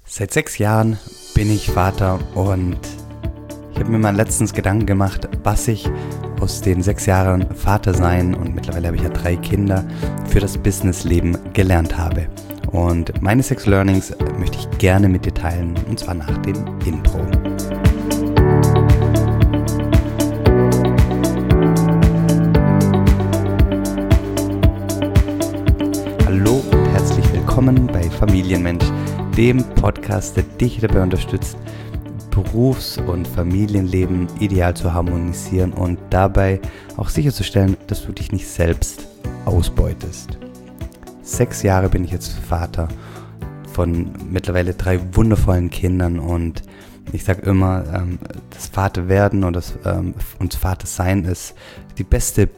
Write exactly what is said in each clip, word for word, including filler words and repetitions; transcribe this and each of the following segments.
Seit sechs Jahren bin ich Vater und ich habe mir mal letztens Gedanken gemacht, was ich aus den sechs Jahren Vater sein, und mittlerweile habe ich ja drei Kinder, für das Businessleben gelernt habe. Und meine sechs Learnings möchte ich gerne mit dir teilen, und zwar nach dem Intro. Hallo und herzlich willkommen bei Familienmensch, dem Podcast, der dich dabei unterstützt, Berufs- und Familienleben ideal zu harmonisieren und dabei auch sicherzustellen, dass du dich nicht selbst ausbeutest. Sechs Jahre bin ich jetzt Vater von mittlerweile drei wundervollen Kindern, und ich sage immer, ähm, das Vaterwerden und das ähm, und Vatersein ist die beste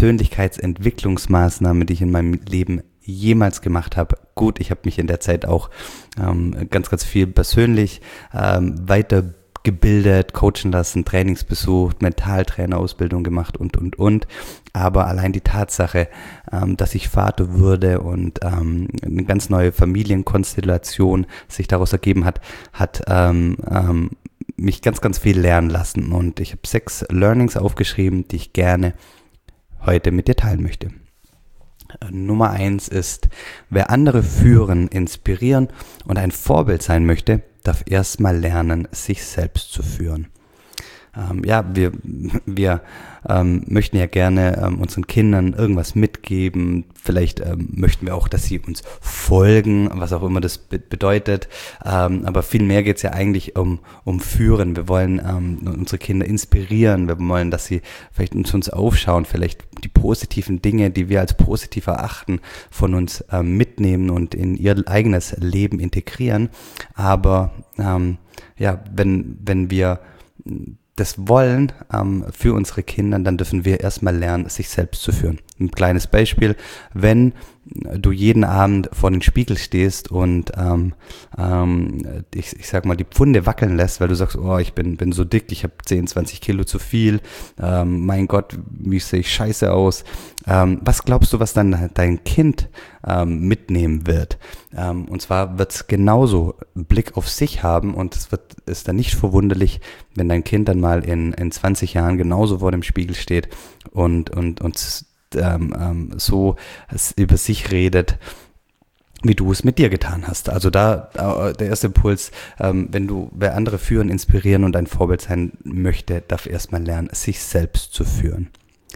Persönlichkeitsentwicklungsmaßnahme, die ich in meinem Leben jemals gemacht habe. Gut, ich habe mich in der Zeit auch ähm, ganz, ganz viel persönlich ähm, weitergebildet, coachen lassen, Trainings besucht, Mentaltrainerausbildung gemacht und, und, und. Aber allein die Tatsache, ähm, dass ich Vater wurde und ähm, eine ganz neue Familienkonstellation sich daraus ergeben hat, hat ähm, ähm, mich ganz, ganz viel lernen lassen. Und ich habe sechs Learnings aufgeschrieben, die ich gerne heute mit dir teilen möchte. Nummer eins ist, wer andere führen, inspirieren und ein Vorbild sein möchte, darf erstmal lernen, sich selbst zu führen. Ähm, ja, wir, wir ähm, möchten ja gerne ähm, unseren Kindern irgendwas mitgeben. Vielleicht ähm, möchten wir auch, dass sie uns folgen, was auch immer das be- bedeutet. Ähm, aber vielmehr geht es ja eigentlich um, um Führen. Wir wollen ähm, unsere Kinder inspirieren. Wir wollen, dass sie vielleicht uns, uns aufschauen, vielleicht die positiven Dinge, die wir als positiv erachten, von uns ähm, mitnehmen und in ihr eigenes Leben integrieren. Aber ähm, ja, wenn, wenn wir das wollen ähm, für unsere Kinder, dann dürfen wir erstmal lernen, sich selbst zu führen. Ein kleines Beispiel: Wenn du jeden Abend vor den Spiegel stehst und ähm, ähm, ich, ich sag mal die Pfunde wackeln lässt, weil du sagst, oh, ich bin bin so dick, ich habe zehn, zwanzig Kilo zu viel, ähm, mein Gott, wie sehe ich scheiße aus. Ähm, was glaubst du, was dann dein Kind ähm, mitnehmen wird? Ähm, und zwar wird es genauso einen Blick auf sich haben, und es wird ist dann nicht verwunderlich, wenn dein Kind dann mal in in zwanzig Jahren genauso vor dem Spiegel steht und und und ähm, ähm, so über sich redet, wie du es mit dir getan hast. Also da äh, der erste Impuls, ähm, wenn du, wer andere führen, inspirieren und ein Vorbild sein möchte, darf erstmal lernen, sich selbst zu führen.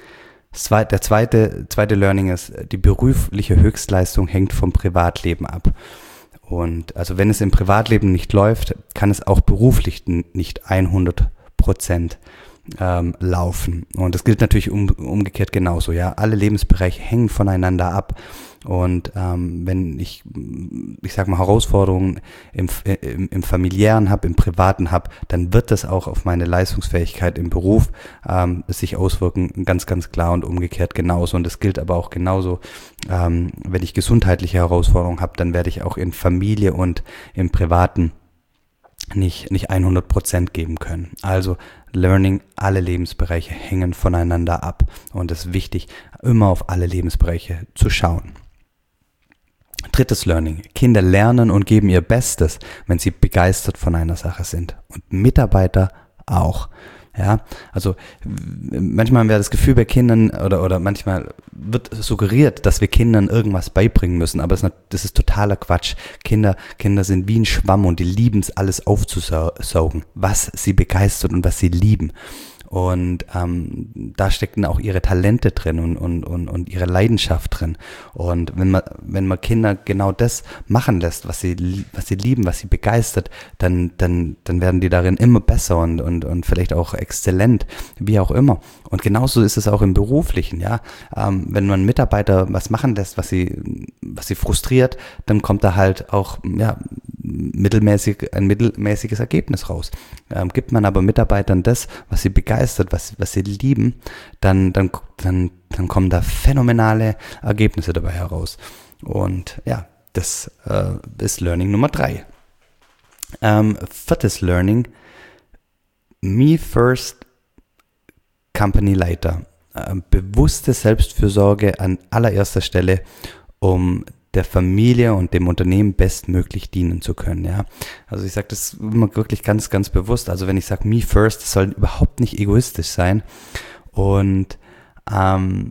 Der zweite, zweite Learning ist, die berufliche Höchstleistung hängt vom Privatleben ab. Und also wenn es im Privatleben nicht läuft, kann es auch beruflich nicht hundert Prozent ähm, laufen. Und das gilt natürlich um, umgekehrt genauso. Ja, alle Lebensbereiche hängen voneinander ab. Und ähm, wenn ich, ich sag mal, Herausforderungen im, im, im familiären habe, im privaten habe, dann wird das auch auf meine Leistungsfähigkeit im Beruf ähm, sich auswirken, ganz, ganz klar, und umgekehrt genauso. Und das gilt aber auch genauso, ähm, wenn ich gesundheitliche Herausforderungen habe, dann werde ich auch in Familie und im Privaten nicht, nicht hundert Prozent geben können. Also Learning, alle Lebensbereiche hängen voneinander ab, und es ist wichtig, immer auf alle Lebensbereiche zu schauen. Drittes Learning: Kinder lernen und geben ihr Bestes, wenn sie begeistert von einer Sache sind, und Mitarbeiter auch. Ja, also manchmal haben wir das Gefühl bei Kindern, oder, oder manchmal wird suggeriert, dass wir Kindern irgendwas beibringen müssen, aber das ist, das ist totaler Quatsch. Kinder, Kinder sind wie ein Schwamm, und die lieben es, alles aufzusaugen, was sie begeistert und was sie lieben. Und ähm, da stecken auch ihre Talente drin und, und, und, und ihre Leidenschaft drin. Und wenn man, wenn man Kinder genau das machen lässt, was sie, was sie lieben, was sie begeistert, dann, dann, dann werden die darin immer besser und, und, und vielleicht auch exzellent, wie auch immer. Und genauso ist es auch im Beruflichen, ja. Ähm, wenn man Mitarbeiter was machen lässt, was sie, was sie frustriert, dann kommt da halt auch, ja, mittelmäßig, ein mittelmäßiges Ergebnis raus. Ähm, gibt man aber Mitarbeitern das, was sie begeistert, was, was sie lieben, dann, dann, dann, dann kommen da phänomenale Ergebnisse dabei heraus. Und ja, das äh, ist Learning Nummer drei. Ähm, viertes Learning: Me First, Company Later. Ähm, bewusste Selbstfürsorge an allererster Stelle, um der Familie und dem Unternehmen bestmöglich dienen zu können. Ja, also ich sage das immer wirklich ganz, ganz bewusst. Also wenn ich sage me first, das soll überhaupt nicht egoistisch sein und ähm,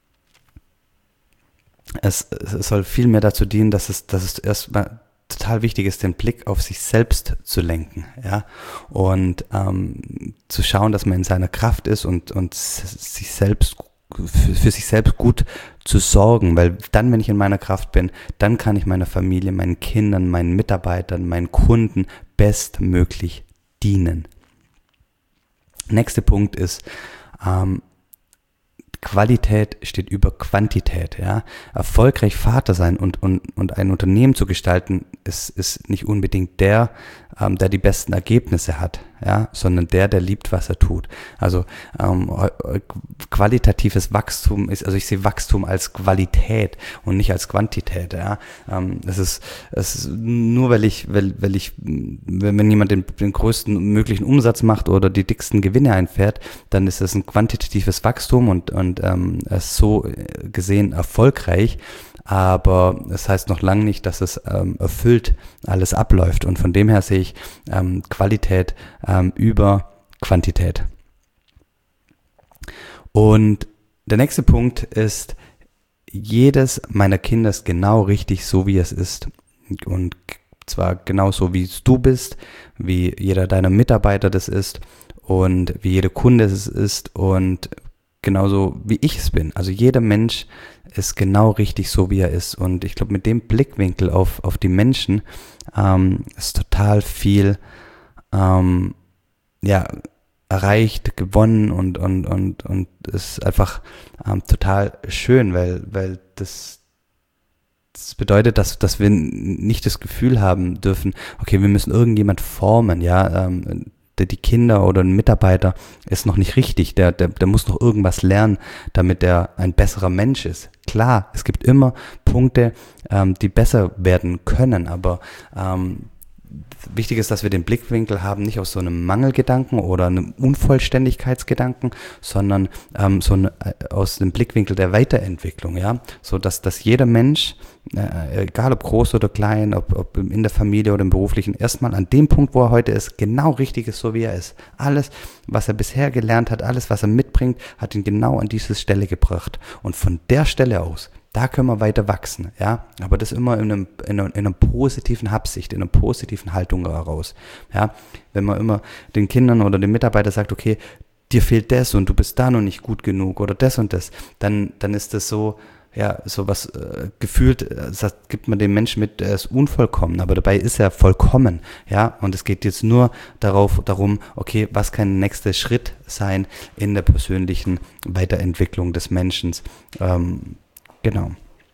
es, es soll viel mehr dazu dienen, dass es, dass es erstmal total wichtig ist, den Blick auf sich selbst zu lenken, ja, und ähm, zu schauen, dass man in seiner Kraft ist und, und sich selbst, für, für sich selbst gut zu sorgen, weil dann, wenn ich in meiner Kraft bin, dann kann ich meiner Familie, meinen Kindern, meinen Mitarbeitern, meinen Kunden bestmöglich dienen. Nächster Punkt ist, ähm, Qualität steht über Quantität, ja. Erfolgreich Vater sein und, und, und ein Unternehmen zu gestalten, ist, ist nicht unbedingt der, ähm, der die besten Ergebnisse hat, ja, sondern der, der liebt, was er tut. Also ähm, qualitatives Wachstum ist, also ich sehe Wachstum als Qualität und nicht als Quantität, ja. Ähm, das ist, es ist nur, weil ich, weil, weil ich, wenn, wenn jemand den, den größten möglichen Umsatz macht oder die dicksten Gewinne einfährt, dann ist es ein quantitatives Wachstum und, und ähm, ist so gesehen erfolgreich. Aber das heißt noch lange nicht, dass es ähm, erfüllt alles abläuft. Und von dem her sehe ich ähm, Qualität ähm, über Quantität. Und der nächste Punkt ist, jedes meiner Kinder ist genau richtig, so wie es ist. Und zwar genauso, wie es du bist, wie jeder deiner Mitarbeiter das ist und wie jeder Kunde es ist und genauso wie ich es bin. Also jeder Mensch ist genau richtig so, wie er ist. Und ich glaube, mit dem Blickwinkel auf, auf die Menschen ähm, ist total viel ähm, ja, erreicht, gewonnen und, und, und, und ist einfach ähm, total schön, weil, weil das, das bedeutet, dass, dass wir nicht das Gefühl haben dürfen, okay, wir müssen irgendjemand formen, ja, ähm, die Kinder oder ein Mitarbeiter ist noch nicht richtig, der, der, der muss noch irgendwas lernen, damit er ein besserer Mensch ist. Klar, es gibt immer Punkte, ähm, die besser werden können, aber ähm, wichtig ist, dass wir den Blickwinkel haben, nicht aus so einem Mangelgedanken oder einem Unvollständigkeitsgedanken, sondern ähm, so ein, aus dem Blickwinkel der Weiterentwicklung, ja, so dass, dass jeder Mensch, äh, egal ob groß oder klein, ob, ob in der Familie oder im Beruflichen, erstmal an dem Punkt, wo er heute ist, genau richtig ist, so wie er ist. Alles, was er bisher gelernt hat, alles, was er mitbringt, hat ihn genau an diese Stelle gebracht. Und von der Stelle aus, da können wir weiter wachsen, ja, aber das immer in, einem, in, einer, in einer positiven Absicht, in einer positiven Haltung heraus, ja, wenn man immer den Kindern oder den Mitarbeitern sagt, okay, dir fehlt das und du bist da noch nicht gut genug oder das und das, dann, dann ist das so, ja, so was äh, gefühlt, äh, das gibt man dem Menschen mit, er ist unvollkommen, aber dabei ist er vollkommen, ja, und es geht jetzt nur darauf, darum, okay, was kann der nächste Schritt sein in der persönlichen Weiterentwicklung des Menschen, ähm, Genau.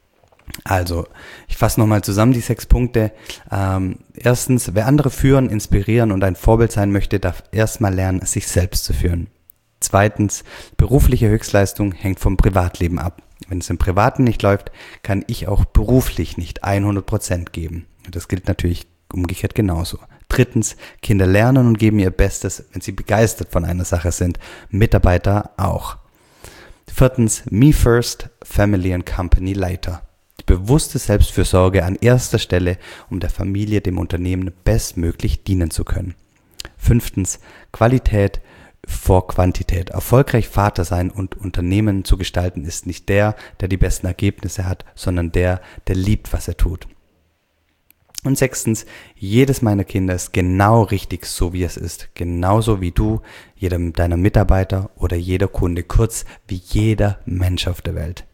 Also, ich fasse nochmal zusammen die sechs Punkte. Ähm, erstens, wer andere führen, inspirieren und ein Vorbild sein möchte, darf erstmal lernen, sich selbst zu führen. Zweitens, berufliche Höchstleistung hängt vom Privatleben ab. Wenn es im Privaten nicht läuft, kann ich auch beruflich nicht hundert Prozent geben. Das gilt natürlich umgekehrt genauso. Drittens, Kinder lernen und geben ihr Bestes, wenn sie begeistert von einer Sache sind. Mitarbeiter auch. Viertens, me first, family and company later. Die bewusste Selbstfürsorge an erster Stelle, um der Familie, dem Unternehmen bestmöglich dienen zu können. Fünftens, Qualität vor Quantität. Erfolgreich Vater sein und Unternehmen zu gestalten ist nicht der, der die besten Ergebnisse hat, sondern der, der liebt, was er tut. Und sechstens, jedes meiner Kinder ist genau richtig, so wie es ist. Genauso wie du, jeder deiner Mitarbeiter oder jeder Kunde, kurz wie jeder Mensch auf der Welt.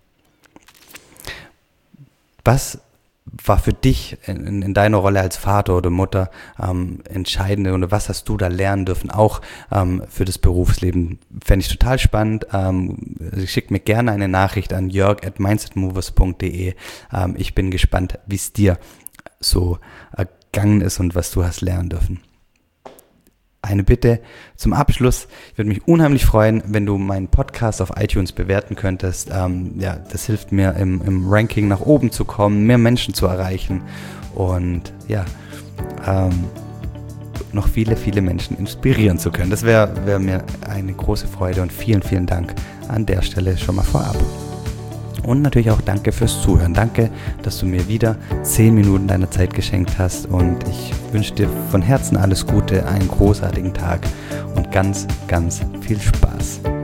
Was war für dich in, in deiner Rolle als Vater oder Mutter ähm, entscheidend oder was hast du da lernen dürfen, auch ähm, für das Berufsleben? Fände ich total spannend. Ähm, schick mir gerne eine Nachricht an jörg at mindsetmovers punkt de. Ähm, ich bin gespannt, wie es dir so ergangen ist und was du hast lernen dürfen. Eine Bitte zum Abschluss. Ich würde mich unheimlich freuen, wenn du meinen Podcast auf iTunes bewerten könntest. Ähm, ja, das hilft mir im, im Ranking nach oben zu kommen, mehr Menschen zu erreichen und ja, ähm, noch viele, viele Menschen inspirieren zu können. Das wäre wär mir eine große Freude und vielen, vielen Dank an der Stelle schon mal vorab. Und natürlich auch danke fürs Zuhören. Danke, dass du mir wieder zehn Minuten deiner Zeit geschenkt hast. Und ich wünsche dir von Herzen alles Gute, einen großartigen Tag und ganz, ganz viel Spaß.